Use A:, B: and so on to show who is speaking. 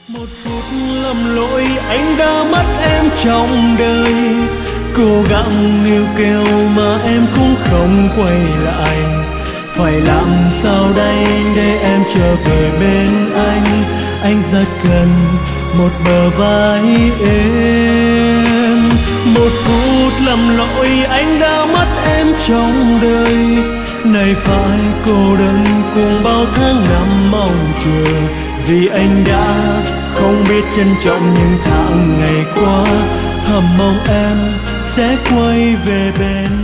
A: Một phút lầm lỗi anh đã mất em trong đời, cố gắng níu kéo mà em cũng không quay lại. Phải làm sao đây để em trở về bên anh rất cần một bờ vai êm. Một phút lầm lỗi anh đã mất em trong đời, này phải cô đơn cùng bao tháng năm mong chờ. Vì anh đã không biết trân trọng những tháng ngày qua, thầm mong em sẽ quay về bên